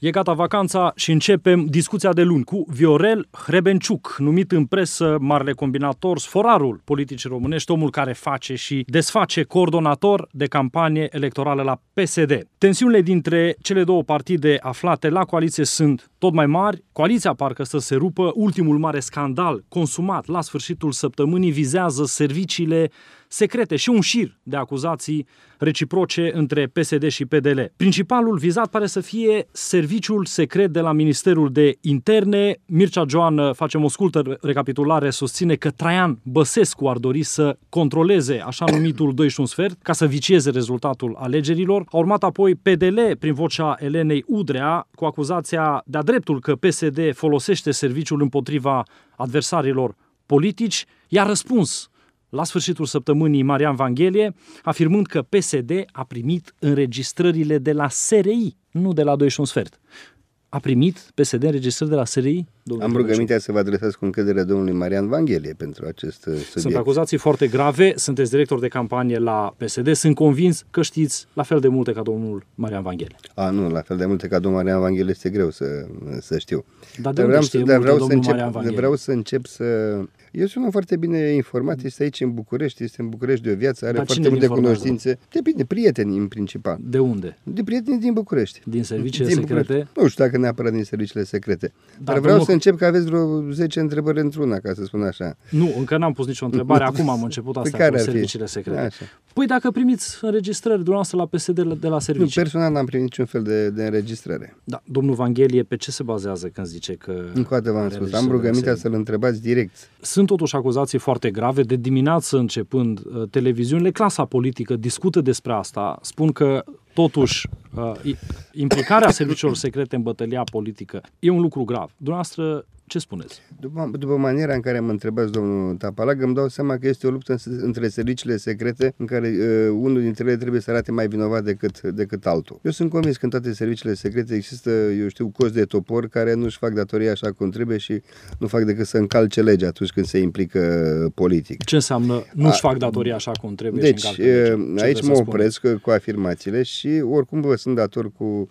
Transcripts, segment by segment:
E gata vacanța și începem discuția de luni cu Viorel Hrebenciuc, numit în presă marele combinator, sforarul politicii românești, omul care face și desface, coordonator de campanie electorală la PSD. Tensiunile dintre cele două partide aflate la coaliție sunt tot mai mari. Coaliția parcă să se rupă. Ultimul mare scandal consumat la sfârșitul săptămânii vizează serviciile secrete și un șir de acuzații reciproce între PSD și PDL. Principalul vizat pare să fie serviciul secret de la Ministerul de Interne. Mircea Joană, facem o scurtă recapitulare, susține că Traian Băsescu ar dori să controleze așa numitul 2 și un sfert ca să vicieze rezultatul alegerilor. A urmat apoi PDL prin vocea Elenei Udrea cu acuzația de-a dreptul că PSD folosește serviciul împotriva adversarilor politici, i-a răspuns la sfârșitul săptămânii Marian Vanghelie, afirmând că PSD a primit înregistrările de la SRI, nu de la 2 și un sfert. A primit PSD înregistrări de la SRI? Am rugămintea să vă adresați cu încredere domnului Marian Vanghelie pentru acest subiect. Sunt acuzații foarte grave, sunteți director de campanie la PSD, sunt convins că știți la fel de multe ca domnul Marian Vanghelie. Nu, la fel de multe ca domnul Marian Vanghelie este greu să știu. Dar de unde știe multe domnul Marian Vanghelie? Vreau să încep să... Eu sunt foarte bine informat, este aici în București, este în București de o viață, are foarte multe cunoștințe. Depinde, prieteni în principal. De unde? De prieteni din București. Din serviciile secrete? București. Nu știu dacă neapărat din serviciile secrete. Dar vreau să încep că aveți vreo 10 întrebări într-una, ca să spun așa. Nu, încă n-am pus nicio întrebare, acum am început asta cu serviciile secrete. Așa. Păi dacă primiți înregistrări dumneavoastră la PSD de la servicii. Nu, personal n-am primit niciun fel de înregistrare. Da, domnul Vanghelie, pe ce se bazează când zice că... Încă o dată v-am spus, am rugămintea să-l întrebați direct. Sunt totuși acuzații foarte grave. De dimineață începând, televiziunile, clasa politică discută despre asta, spun că totuși implicarea serviciilor secrete în bătălia politică e un lucru grav. Dumneavoastră, ce spuneți? După maniera în care mă întrebați, domnul Tapalag, îmi dau seama că este o luptă între serviciile secrete în care unul dintre ele trebuie să arate mai vinovat decât altul. Eu sunt convins că în toate serviciile secrete există, cozi de topor care nu-și fac datoria așa cum trebuie și nu fac decât să încalce legea atunci când se implică politic. Ce înseamnă nu-și fac datoria așa cum trebuie? Deci, aici mă opresc cu afirmațiile și oricum vă sunt dator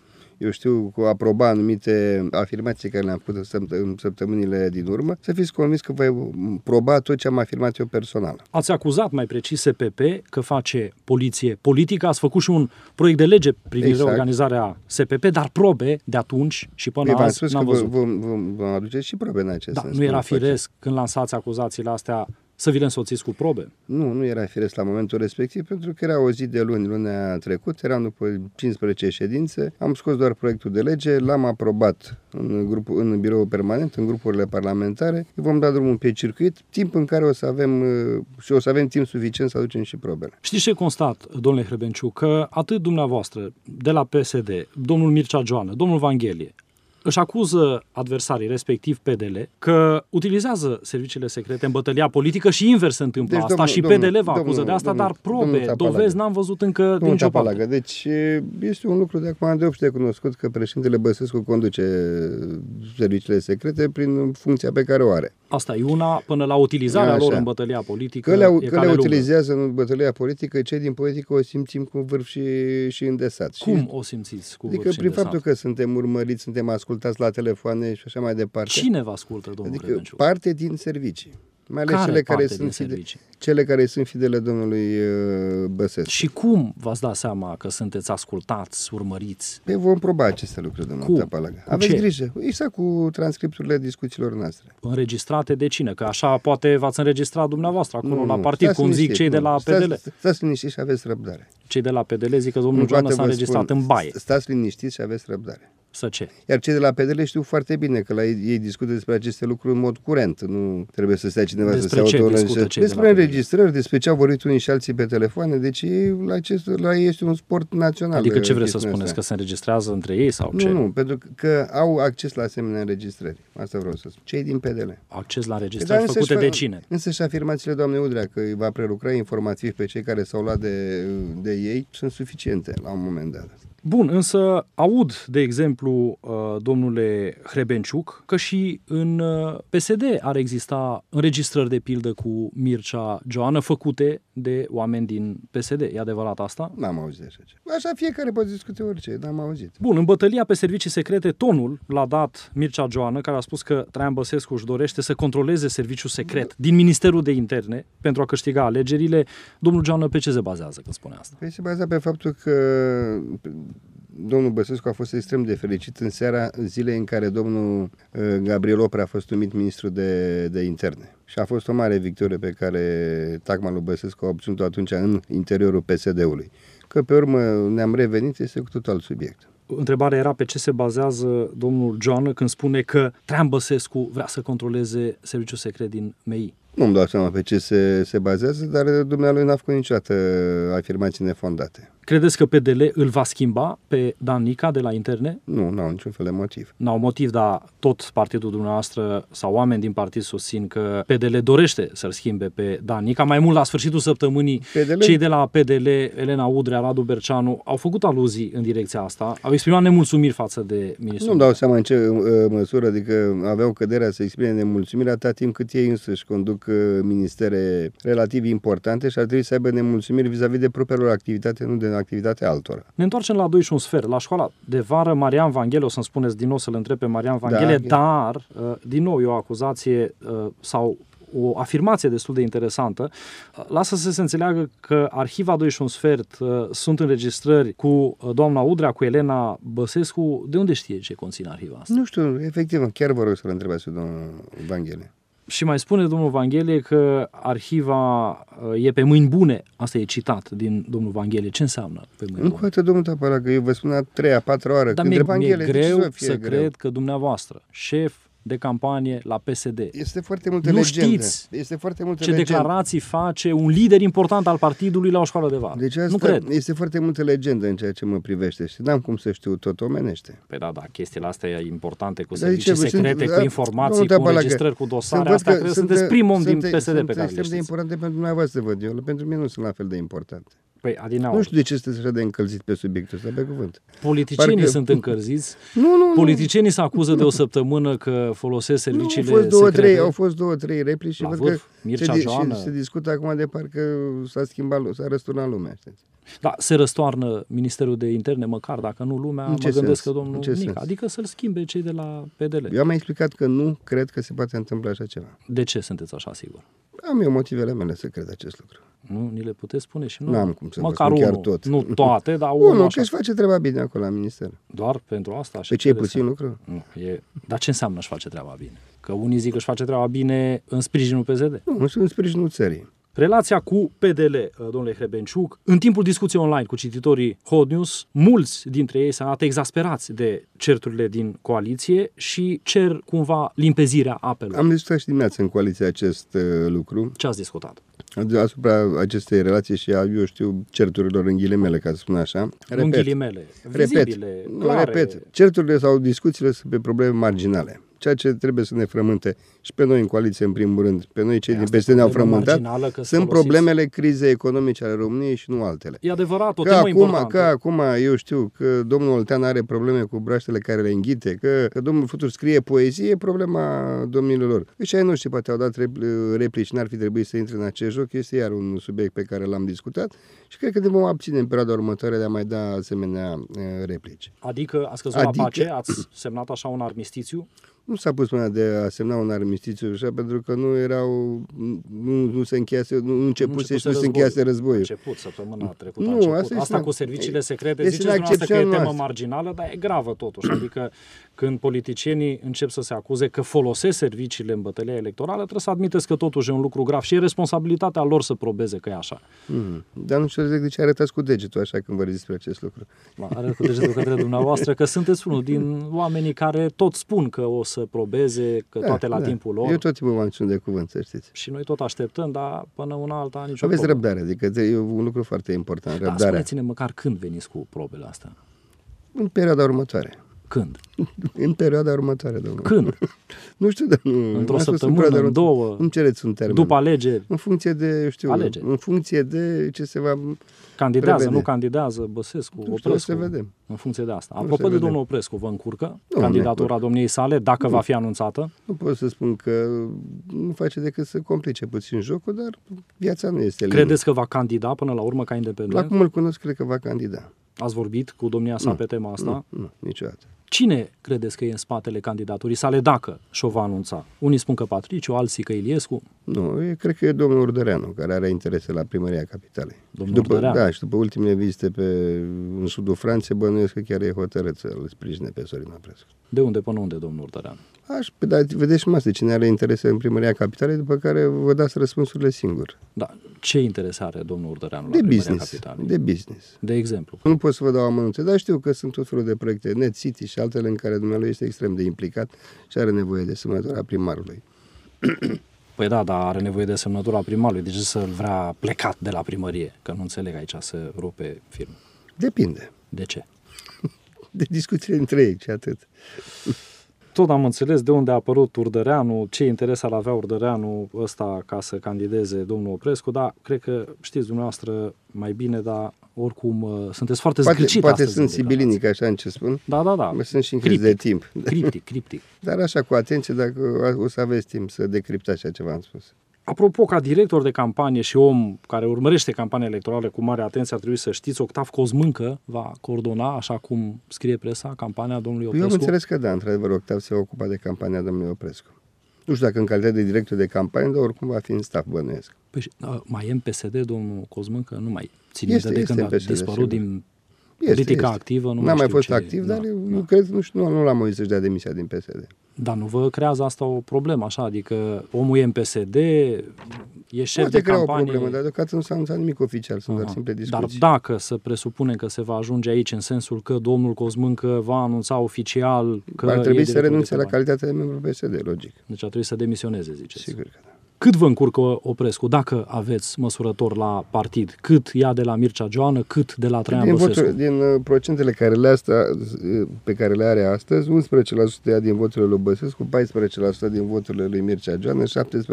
cu aproba anumite afirmații care le-am făcut în săptămânile din urmă, să fiți convins că voi proba tot ce am afirmat eu personal. Ați acuzat mai precis SPP că face poliție politică, ați făcut și un proiect de lege privind reorganizarea SPP, dar probe de atunci și până azi n-am văzut. Vom aduce și probe în acest sens. Nu era firesc când lansați acuzațiile astea să vi le însoțiți cu probe? Nu era firesc la momentul respectiv, pentru că era o zi de lunea trecută, eram după 15 ședințe, am scos doar proiectul de lege, l-am aprobat în biroul permanent, în grupurile parlamentare, vom da drumul pe circuit, timp în care o să avem timp suficient să aducem și probele. Știți ce constat, domnule Hrebenciuc, că atât dumneavoastră, de la PSD, domnul Mircea Joană, domnul Vanghelie, își acuză adversarii, respectiv PDL, că utilizează serviciile secrete în bătălia politică și invers se întâmplă asta. Și PDL vă acuză de asta, dar probe, dovezi n-am văzut încă din nicio parte. Deci este un lucru de acum de obște cunoscut că președintele Băsescu conduce serviciile secrete prin funcția pe care o are. Asta e una, până la utilizarea lor în bătălia politică. Că le utilizează în bătălia politică, cei din politică o simțim cu vârf și îndesat. Cum o simțiți cu vârf și prin îndesat? Faptul că suntem urmăriți, suntem ascultați la telefoane și așa mai departe. Cine vă ascultă, domnule Hrebenciuc? Parte din servicii. Mai ales cele care sunt fidele domnului Băsescu. Și cum v-ați dat seama că sunteți ascultați, urmăriți? Păi vom proba aceste lucruri, domnul Tapalag. Aveți grijă. Exact cu transcripturile discuțiilor noastre. Înregistrate de cine? Că așa poate v-ați înregistrat dumneavoastră acolo la partid, cum zic cei de la PDL. Stați liniștiți și aveți răbdare. Cei de la PDL zic că domnul Joană s-a înregistrat în baie. Stați liniștiți și aveți răbdare. Să ce? Iar cei de la PDL știu foarte bine că ei discută despre aceste lucruri în mod curent. Nu trebuie să stea cineva să se autoînregistreze. Despre înregistrări, despre ce au vorbit unii și alții pe telefoane. Deci la ei este un sport național. Adică ce vreți să spuneți? Că se înregistrează între ei sau ce? Nu, pentru că au acces la asemenea înregistrări. Asta vreau să spun. Cei din PDL. Acces la înregistrări făcute de cine? Însă și afirmațiile doamnei Udrea că îi va prelucra informativ pe cei care s-au luat de ei sunt suficiente la un moment dat. Bun, însă aud, de exemplu, domnule Hrebenciuc, că și în PSD ar exista înregistrări de pildă cu Mircea Joană făcute de oameni din PSD. E adevărat asta? N-am auzit așa ceva. Așa fiecare poate discute orice, n-am auzit. Bun, în bătălia pe servicii secrete, tonul l-a dat Mircea Joană, care a spus că Traian Băsescu își dorește să controleze serviciul secret din Ministerul de Interne pentru a câștiga alegerile. Domnul Joană pe ce se bazează când spune asta? Păi se bazează pe faptul că domnul Băsescu a fost extrem de fericit în seara zilei în care domnul Gabriel Oprea a fost numit ministru de interne. Și a fost o mare victorie pe care tagma lui Băsescu a obținut-o atunci în interiorul PSD-ului. Că pe urmă ne-am revenit, este cu totul alt subiect. Întrebarea era pe ce se bazează domnul Joană când spune că Traian Băsescu vrea să controleze serviciul secret din MEI. Nu-mi dau seama pe ce se bazează, dar dumnealui n-a făcut niciodată afirmații nefondate. Credeți că PDL îl va schimba pe Dan Nica de la interne? Nu, n-au niciun fel de motiv. N-au motiv, dar tot partidul dumneavoastră sau oameni din partid susțin că PDL dorește să-l schimbe pe Dan Nica. Mai mult, la sfârșitul săptămânii, cei de la PDL, Elena Udrea, Radu Berceanu, au făcut aluzii în direcția asta. Au exprimat nemulțumiri față de ministrul. Nu-mi dau seama în ce măsură, adică aveau căderea să exprime nemulțumiri atâta timp cât ei însăși conduc ministere relativ importante și ar trebui să aibă nemulțumiri vis-a-vis de propriilor activitate, nu de activitatea altora. Ne întoarcem la 2 și un sfert, la școala de vară. Marian Vanghele, o să-mi spuneți din nou să-l întreb pe Marian Vanghele, dar, din nou, e o acuzație sau o afirmație destul de interesantă. Lasă să se înțeleagă că arhiva 2 și un sfert sunt înregistrări cu doamna Udrea, cu Elena Băsescu. De unde știe ce conține arhiva asta? Nu știu, efectiv, chiar vă rog să-l întrebați pe domnul Vanghele. Și mai spune domnul Vanghele că arhiva e pe mâini bune. Asta e citat din domnul Vanghele. Ce înseamnă pe mâini bune? Încă o dată, domnul Tapala, că eu vă spun a 3-a 4-a oară. Dar mi-e greu să cred că dumneavoastră, șef de campanie la PSD. Este foarte multă nu legendă. Știți este foarte multă ce legendă. declarații face un lider important al partidului la o școală de vară. Deci asta nu cred. Este foarte multă legendă în ceea ce mă privește și n-am cum să știu tot omenește. Păi da, chestiile astea e importante cu servicii secrete, cu informații, cu înregistrări, cu dosare. Asta cred că sunteți primul om din PSD pe care le știți. Sunt de importante pentru dumneavoastră, văd eu. Pentru mine nu sunt la fel de importante. Păi, Adinaur, nu știu de ce sunteți așa de încălzit pe subiectul ăsta, pe cuvânt. Politicienii sunt încălziți. Nu. Politicienii se acuză de o săptămână că folosesc serviciile secrete. Au fost 2-3 replici și la văd vârf, că se discută acum de parcă s-a răsturnat lumea. Știți? Da, se răstoarnă Ministerul de Interne, măcar dacă nu lumea, mă gândesc că domnul Nica. Adică să-l schimbe cei de la PDL. Eu am mai explicat că nu cred că se poate întâmpla așa ceva. De ce sunteți așa sigur? Am eu motivele mele să cred acest lucru. Nu, ni le puteți spune și nu. N-am cum să măcar vă spun chiar unul, tot. Nu toate, dar unul că își face treaba bine acolo la minister. Doar pentru asta? Pe ce e puțin lucru? Nu, dar ce înseamnă își face treaba bine? Că unii zic că își face treaba bine în sprijinul PSD. Nu, în sprijinul țării. Relația cu PDL, domnule Hrebenciuc, în timpul discuției online cu cititorii Hot News, mulți dintre ei s-au arătat exasperați de certurile din coaliție și cer cumva limpezirea apelor. Am discutat și dimineața în coaliție acest lucru. Ce ați discutat? Asupra acestei relații și eu știu certurilor în ghilimele, ca să spun așa. În ghilimele, vizibile, repet, certurile sau discuțiile sunt pe probleme marginale. Ceea ce trebuie să ne frământe și pe noi în coaliție, în primul rând, pe noi cei din PSD ne-au frământat, sunt problemele crizei economice ale României și nu altele. E adevărat, o temă importantă. Că acum eu știu că domnul Oltean are probleme cu braștele care le înghite, că domnul Futur scrie poezie, e problema domnilor lor. Și ai noștri poate au dat replici, n-ar fi trebuit să intre în acest joc, este iar un subiect pe care l-am discutat și cred că ne vom abține în perioada următoare de a mai da asemenea replici. Adică ați căzut la pace, ați semnat așa un armistițiu? Nu s-a pus mâna de a semna un armistițiu așa, pentru că nu se încheiase, nu începuse și nu se încheiase războiul. A început săptămâna trecută. Asta cu serviciile secrete, ziceți dumneavoastră că e temă marginală, dar e gravă totuși. Adică când politicienii încep să se acuze că folosesc serviciile în bătălia electorală, trebuie să admiteți că totuși e un lucru grav și e responsabilitatea lor să probeze că e așa. Dar nu știu de ce arătați cu degetul așa când vă despre acest lucru. Arăt cu degetul către dumneavoastră că sunteți unul din oamenii care tot spun că o să probeze, că toate la timpul lor. Eu tot timpul v-am ținut de cuvânt, să știți. Și noi tot așteptăm, dar până una alta nicio Aveți răbdare, adică e un lucru foarte important, răbdarea. Spuneți-ne măcar când veniți cu probele astea. În perioada următoare. Când? În perioada următoare, domnule. Când? Nu știu, dar nu... Într-o săptămână, în două? Nu cereți un termen. După alegeri? În funcție de, alegeri. În funcție de ce se va candidează, prevede. nu candidează Băsescu, Oprescu? Să vedem. În funcție de asta. Apropo de domnul Oprescu, vă încurcă candidatura domniei sale, dacă va fi anunțată? Nu pot să spun că nu face decât să complice puțin jocul, dar viața nu este lină. Credeți că va candida până la urmă ca independent? La cum îl cunosc, cred că va candida. Ați vorbit cu domnia sa pe tema asta? Nu, niciodată. Cine credeți că e în spatele candidaturii sale dacă și-o va anunța? Unii spun că Patriciu, alții că Iliescu. Nu, cred că e domnul Urdăreanu, care are interese la primăria capitalei. Și după ultimele vizite în sudul Franței, bănuiesc că chiar e hotărât să-l sprijine pe Sorin Oprescu. De unde până unde, domnul Urdăreanu? Vedeți și asta, cine are interese în primăria capitalei, după care vă dați răspunsurile singur. Da. Ce interese are domnul Urdăreanu la primăria capitalei? De business. De exemplu? Nu pot să vă dau amănunte, dar știu că sunt tot felul de proiecte, Net City și altele în care dumnealui este extrem de implicat și are nevoie de semnătura primarului. Păi da, dar are nevoie de semnătura primarului. De ce să-l vrea plecat de la primărie? Că nu înțeleg aici să rupe firmă. Depinde. De ce? De discuțiile între ei și atât. Tot am înțeles de unde a apărut Urdăreanu, ce interes ar avea Urdăreanu ăsta ca să candideze domnul Oprescu, dar cred că știți dumneavoastră mai bine, dar oricum sunteți foarte zgârcit Poate sunt sibilinic, așa în ce spun. Da. Sunt și în criză de timp. Criptic. Dar așa, cu atenție, dacă o să aveți timp să decriptați așa ceva am spus. Apropo, ca director de campanie și om care urmărește campania electorală cu mare atenție, ar trebui să știți, Octav Cozmâncă va coordona, așa cum scrie presa, campania domnului Oprescu? Eu am înțeles că da, într-adevăr, Octav se ocupa de campania domnului Oprescu. Nu știu dacă în calitate de director de campanie, dar oricum va fi în staff, bănuiesc. Păi, mai e în PSD, domnul Cozmâncă? Nu mai ține de când a dispărut din politica activă. N-a mai fost activ, dar eu cred, nu l-am auzit să-și dea demisia din PSD. Dar nu vă creează asta o problemă, așa? Adică omul e în PSD, e șef de campanie... Poate crea o problemă, dar deocamdată nu s-a anunțat nimic oficial, sunt doar simple discuții. Dar dacă să presupunem că se va ajunge aici în sensul că domnul Cozmâncă va anunța oficial că... Ar trebui să renunțe la calitatea de membru PSD, logic. Deci ar trebui să demisioneze, ziceți. Sigur că da. Cât vă încurcă Oprescu, dacă aveți măsurător la partid? Cât ia de la Mircea Joană, cât de la Traian Băsescu? Din procentele pe care le are astăzi, 11% ia din voturile lui Băsescu, 14% din voturile lui Mircea Joană, 17%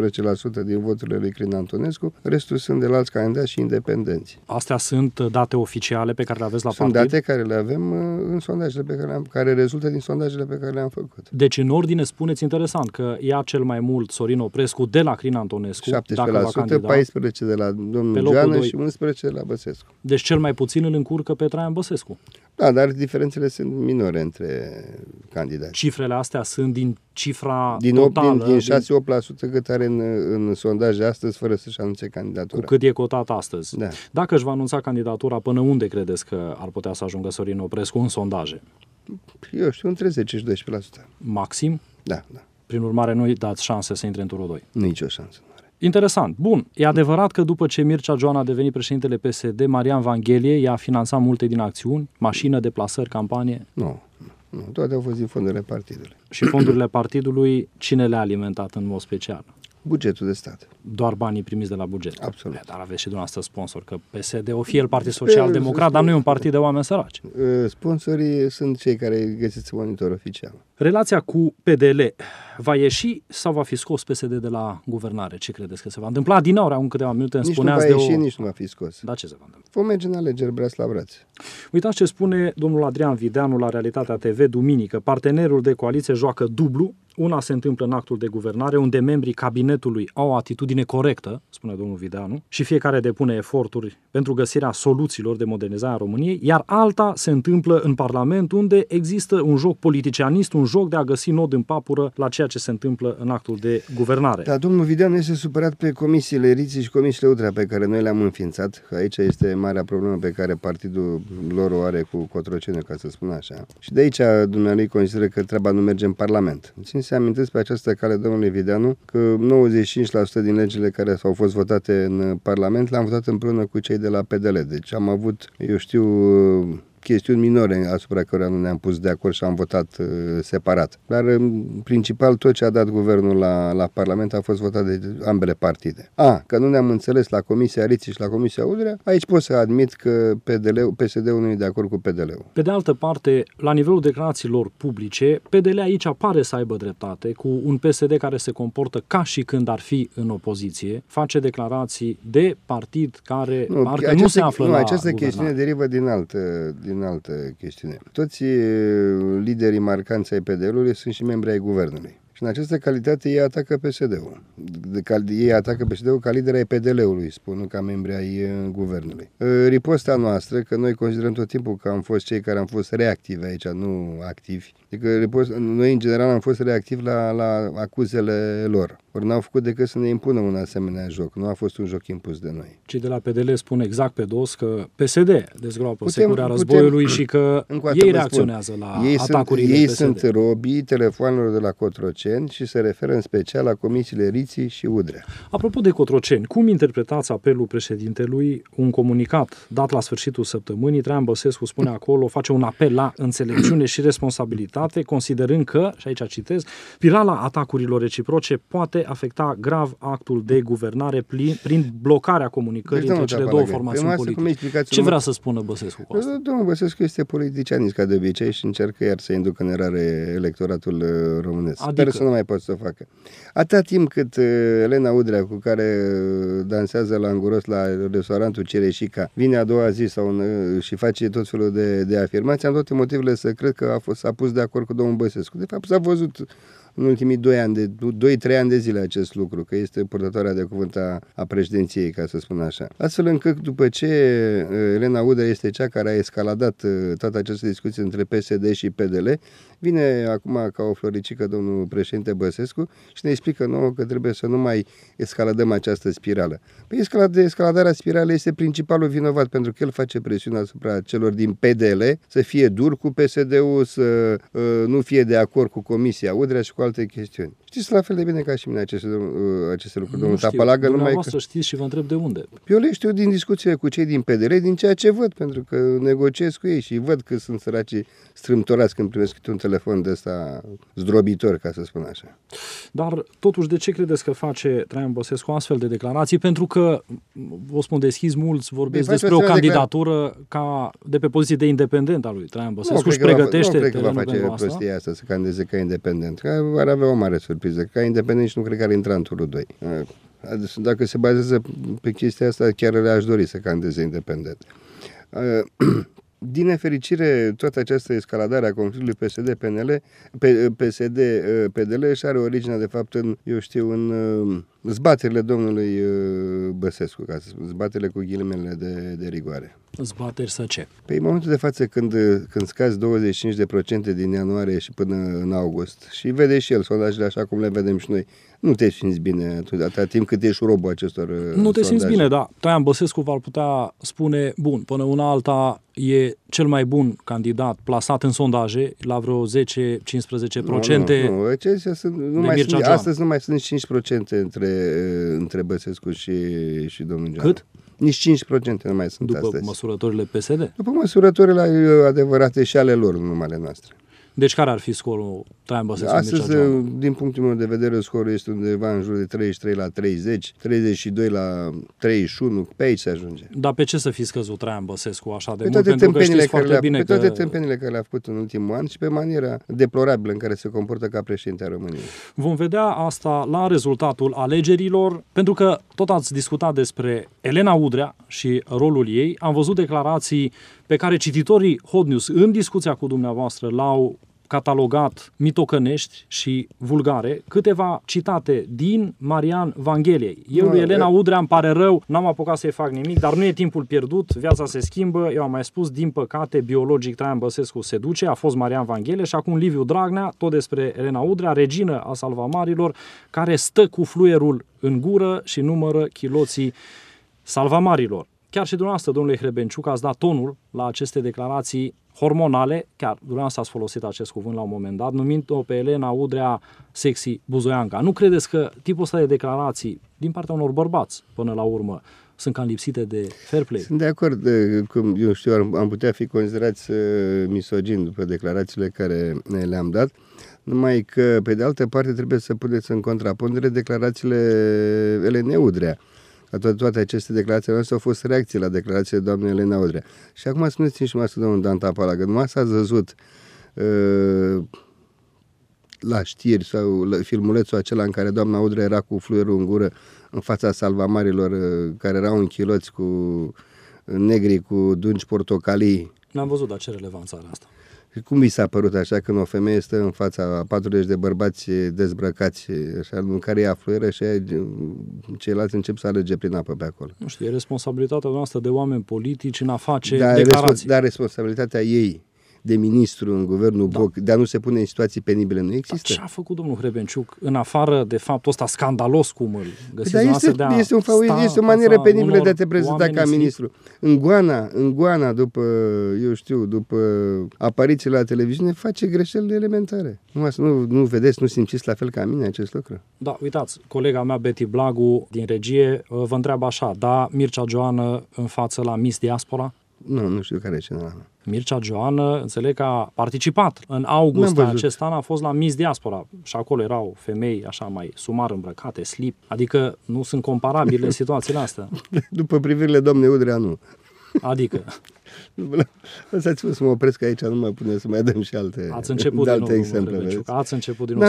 din voturile lui Crin Antonescu, restul sunt de la alți candidați și independenți. Astea sunt date oficiale pe care le aveți la partid? Sunt date care le avem în sondajele care rezultă din sondajele pe care le-am făcut. Deci în ordine spuneți interesant că ia cel mai mult Sorin Oprescu de la Crin Antonescu, 17%, dacă va candida, 14% de la domnul Joană și 11% de la Băsescu. Deci cel mai puțin îl încurcă pe Traian Băsescu. Da, dar diferențele sunt minore între candidați. Cifrele astea sunt din cifra totală? Din 6-8% cât are în sondaje astăzi, fără să-și anunțe candidatura. Cu cât e cotat astăzi. Da. Dacă își va anunța candidatura, până unde credeți că ar putea să ajungă Sorin Oprescu în sondaje? Eu știu, între 10 și 12%. Maxim? Da. Prin urmare, nu îi dați șanse să intre în turul 2? Nici o șansă nu are. Interesant. Bun. E adevărat că după ce Mircea Joană a devenit președintele PSD, Marian Vanghelie i-a finanțat multe din acțiuni, mașină, deplasări, campanie? Nu. Toate au fost din fondurile partidului. Și fondurile partidului, cine le-a alimentat în mod special? Bugetul de stat. Doar banii primiți de la buget. Absolut. Dar aveți și dumneavoastră sponsor, că PSD o fie el Partid Social-Democrat, dar nu e un partid de oameni săraci. Sponsorii sunt cei care găsiți monitor oficial. Relația cu PDL va ieși sau va fi scos PSD de la guvernare? Ce credeți că se va întâmpla? Din nou, în câteva minute îmi spuneați de nici nu va fi scos. Da, ce se va întâmpla? Vom merge în alegeri braț la braț. Uitați ce spune domnul Adrian Videanu la Realitatea TV duminică. Partenerul de coaliție joacă dublu. Una se întâmplă în actul de guvernare, unde membrii cabinetului au o atitudine corectă, spune domnul Videanu, și fiecare depune eforturi pentru găsirea soluțiilor de modernizare a României, iar alta se întâmplă în Parlament, unde există un joc politicianist, un joc de a găsi nod în papură la ceea ce se întâmplă în actul de guvernare. Da, domnul Videanu este supărat pe comisiile Riții și comisiile Udrea pe care noi le-am înființat, că aici este marea problemă pe care partidul lor o are cu Cotroceniu, ca să spun așa. Și de aici dumnealui consideră că treaba nu merge în Parlament. Țin să amintesc pe această cale, domnului Videanu, că 95% din legile care au fost votate în Parlament le-am votat împreună cu cei de la PDL. Deci am avut, chestiuni minore asupra cărora nu ne-am pus de acord și am votat separat. Dar principal tot ce a dat guvernul la Parlament a fost votat de ambele partide. Că nu ne-am înțeles la Comisia Riții și la Comisia Udrea, aici pot să admit că PSD-ul nu e de acord cu PDL-ul. Pe de altă parte, la nivelul declarațiilor publice, PDL aici pare să aibă dreptate, cu un PSD care se comportă ca și când ar fi în opoziție, face declarații de partid care parcă nu se află la această guvernare. chestiune derivă din altă chestiune. Toți liderii marcanți ai PD-ului sunt și membri ai guvernului. Și în această calitate ei atacă PSD-ul. Ei atacă PSD-ul ca lider ai PDL-ului, spun, ca membri ai guvernului. Riposta noastră, că noi considerăm tot timpul că am fost cei care am fost reactivi aici, nu activi. Adică noi, în general, am fost reactivi la acuzele lor. Ori n-au făcut decât să ne impună un asemenea joc. Nu a fost un joc impus de noi. Cei de la PDL spun exact pe dos că PSD dezgroapă securea războiului și că ei reacționează la atacurile Ei PSD. sunt robii telefonelor de la Cotroceni și se referă în special la comisiile Riții și Udrea. Apropo de Cotroceni, cum interpretați apelul președintelui? Un comunicat dat la sfârșitul săptămânii, Traian Băsescu spune acolo, face un apel la înțelepciune și responsabilitate, considerând că, și aici citez, spirala atacurilor reciproce poate afecta grav actul de guvernare prin blocarea comunicării între cele două formațiuni politice. Ce vrea să spună Băsescu cu asta? Domnul Băsescu este politicianist ca de obicei și încearcă iar să inducă în erare electoratul românesc. Sper să nu mai pot să o facă. Atâta timp cât Elena Udrea, cu care dansează la înguros la restaurantul Cereșica, vine a doua zi și face tot felul de afirmații, am toate motivele să cred că s-a pus de acord cu domnul Băsescu. De fapt, s-a văzut în ultimii 2-3 ani de zile acest lucru, că este purtătoarea de cuvânt a președinției, ca să spun așa. Astfel încât după ce Elena Udrea este cea care a escaladat toată această discuție între PSD și PDL, vine acum ca o floricică domnul președinte Băsescu și ne explică nouă că trebuie să nu mai escaladăm această spirală. Păi escaladarea spiralei este principalul vinovat, pentru că el face presiune asupra celor din PDL să fie dur cu PSD-ul, să nu fie de acord cu Comisia Udrea și cu alte chestiuni. Știți la fel de bine ca și mine aceste lucruri, domnul Tapalagă. Dumneavoastră știți și vă întreb de unde. Eu le știu din discuție cu cei din PDL, din ceea ce văd, pentru că negociez cu ei și văd că sunt săracii strâmtorați când primesc un telefon de ăsta zdrobitor, ca să spun așa. Dar totuși de ce credeți că face Traian Băsescu astfel de declarații? Pentru că, vă spun deschis, mulți vorbesc despre o candidatură de pe poziție de independent al lui Traian Băsescu. Nu cred că va face prostia asta să candideze ca independent. Că ar avea o mare surpriză. Ca independent și nu cred că ar intra în turul 2. Dacă se bazează pe chestia asta, chiar le-aș dori să candideze independent. Din nefericire, toată această escaladare a conflictului PSD-PDL și are originea, de fapt, în zbaterile domnului Băsescu, ca să spun, zbaterile cu ghilimele de rigoare. Zbateri să ce? Păi în momentul de față, când scazi 25% din ianuarie și până în august, și vede și el sondajele așa cum le vedem și noi, nu te simți bine atâta timp cât ești robul acestor Nu te simți bine, da. Traian Băsescu v-ar putea spune, bun, până una alta e cel mai bun candidat plasat în sondaje, la vreo 10-15%. Astăzi nu mai sunt 5% între Băsescu și domnul Geanu. Cât? Nici 5% nu mai sunt după astăzi. După măsurătorile PSD? După măsurătorile adevărate și ale lor, nu ale noastre. Deci care ar fi scorul Traian Băsescu? Astăzi, din punctul meu de vedere, scorul este undeva în jur de 33 la 30, 32 la 31, pe aici se ajunge. Dar pe ce să fi scăzut Traian Băsescu așa de mult? Pentru că știți foarte bine pe toate tâmpenile care le-a făcut în ultimul an și pe maniera deplorabilă în care se comportă ca președinte a României. Vom vedea asta la rezultatul alegerilor, pentru că tot ați discutat despre Elena Udrea și rolul ei. Am văzut declarații pe care cititorii Hot News în discuția cu dumneavoastră l-au catalogat mitocănești și vulgare, câteva citate din Marian Vangheliei. Lui Elena Udrea îmi pare rău, n-am apucat să-i fac nimic, dar nu e timpul pierdut, viața se schimbă, eu am mai spus, din păcate, biologic Traian Băsescu se duce, a fost Marian Vanghelie și acum Liviu Dragnea, tot despre Elena Udrea, regină a salvamarilor, care stă cu fluierul în gură și numără chiloții salvamarilor. Chiar și dumneavoastră, domnule Hrebenciuc, ați dat tonul la aceste declarații hormonale, chiar dumneavoastră ați folosit acest cuvânt la un moment dat, numind-o pe Elena Udrea sexy buzoianca. Nu credeți că tipul ăsta de declarații din partea unor bărbați, până la urmă, sunt cam lipsite de fair play. Sunt de acord, cum eu știu, am putea fi considerați misogini după declarațiile care le-am dat, numai că, pe de altă parte, trebuie să puneți în contrapondere declarațiile Elenei Udrea. Toate aceste declarații noastre au fost reacții la declarațiile doamnei Elena Udrea. Și acum spuneți-mi și dumneavoastră, domnul Dan Tapalaga, dumneavoastră ați văzut la știri sau la filmulețul acela în care doamna Udrea era cu fluierul în gură în fața salvamarilor care erau închiloți cu negri cu dungi portocalii. N-am văzut, dar ce relevanță are asta? Cum vi s-a părut așa când o femeie stă în fața a 40 de bărbați dezbrăcați, așa, în care ia fluieră și ceilalți încep să alege prin apă pe acolo? Nu știu, e responsabilitatea noastră de oameni politici în a face declarații. Dar responsabilitatea ei de ministru în guvernul Boc, de a nu se pune în situații penibile, nu există. Ce a făcut domnul Hrebenciuc, în afară de faptul ăsta scandalos cum îl găsiți este o manieră penibilă de a te prezenta ca ministru. În Goana, după aparițiile la televiziune, face greșelile elementare. Nu vedeți, nu simțiți la fel ca mine acest lucru? Da, uitați, colega mea Betty Blagu din regie vă întreabă așa, da, Mircea Joană în față la Miss Diaspora? Nu știu care e cena. Mircea Joană, înțeleg că a participat în august acest an, a fost la Miss Diaspora și acolo erau femei așa mai sumar îmbrăcate, slip, adică nu sunt comparabile situațiile astea. După privirile doamnei Udrea, nu. Adică? Lăsați-mă să mă opresc aici, nu mai punem să mai dăm și alte exemple. Ați început din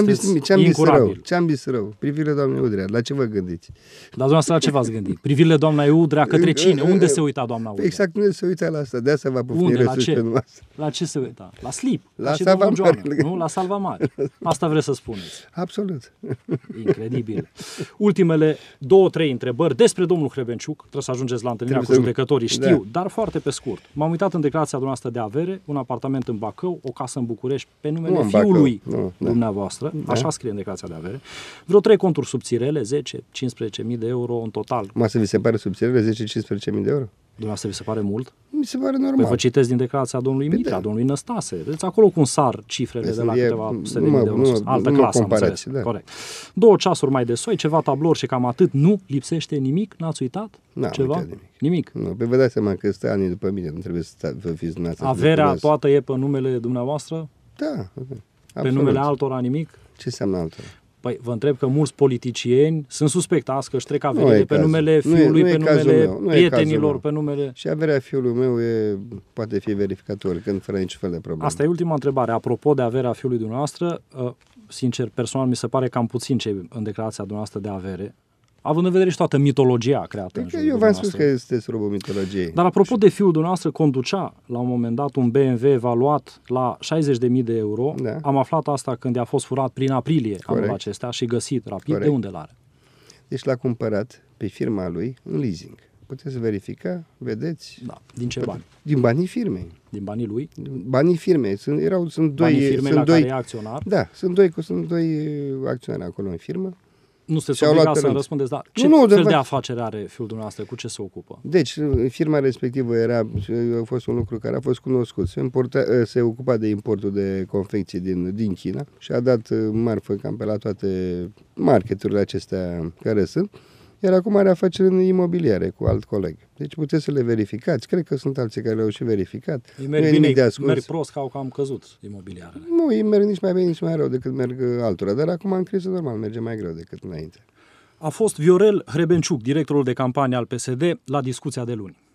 nou, Ce-am zis rău? Privirile doamnei Udrea, la ce vă gândiți? Dar dumneavoastră la ce v-ați gândit? Privirile doamnei Udrea către cine? Unde se uita doamna Udrea? Exact, unde se uita la asta, de asta va pufni resus pe noastră. La ce se uita? La slip? La Salvamare. Nu? La Salvamare. Asta vreți să spuneți? Absolut. Incredibil. Ultimele 2-3 întrebări despre domnul Hrebenciuc. Trebuie să ajungeți la întâlnirea cu judecătorii, știu, dar foarte pe scurt. M-am uitat în declarația dumneavoastră de avere, un apartament în Bacău, o casă în București, pe numele fiului dumneavoastră, așa scrie în declarația de avere, vreo 3 conturi subțirele, 10-15.000 de euro în total. Să vi se pare subțirele 10-15.000 de euro? Dumneavoastră vi se pare mult? Mi se pare normal. Păi vă citesc din declarația domnului Mitra, domnului Năstase. Deci acolo cum sar cifrele de la câteva sute de mii de euro. Altă clasă, am înțeles. Corect. 2 ceasuri mai de soi, ceva tablouri și cam atât. Nu lipsește nimic? N-ați uitat? Ceva? Nimic. Nu, pe vă dați seama că stă ani după mine, nu trebuie să fiți dumneavoastră. Averea toată e pe numele dumneavoastră? Da. Pe numele altora nimic? Ce înseamnă altora? Păi vă întreb că mulți politicieni sunt suspectați că își trec averile pe numele fiului, pe numele prietenilor, pe numele... Și averea fiului meu poate fi verificată oricând, fără niciun fel de problemă. Asta e ultima întrebare. Apropo de averea fiului dumneavoastră, sincer, personal, mi se pare cam puțin ce în declarația dumneavoastră de avere, având în vedere și toată mitologia creată în jurul Eu v-am spus că este robul mitologiei. Dar apropo de fiul dumneavoastră, conducea la un moment dat un BMW evaluat la 60.000 de euro. Da. Am aflat asta când i-a fost furat prin aprilie anul acesta și găsit rapid. Corect. De unde l-are? Deci l-a cumpărat pe firma lui în leasing. Puteți verifica, vedeți. Da. Din ce bani? Din banii firmei. Din banii lui? Banii firmei. Sunt doi. Banii firmei la care e acționar? Da, sunt doi acționari acolo în firmă. Nu sunteți obligați să răspundeți, dar ce fel de afacere are fiul dumneavoastră? Cu ce se ocupă? Deci, firma respectivă a fost un lucru care a fost cunoscut. Se ocupa de importul de confecții din China și a dat marfă cam pe la toate marketurile acestea care sunt. Iar acum are afaceri în imobiliare cu alt coleg. Deci puteți să le verificați. Cred că sunt alții care le-au și verificat. Merg prost că au cam căzut imobiliarele. Nu, îi merg nici mai bine, nici mai rău decât merg altora. Dar acum în criză normal merge mai greu decât înainte. A fost Viorel Hrebenciuc, directorul de campanie al PSD, la discuția de luni.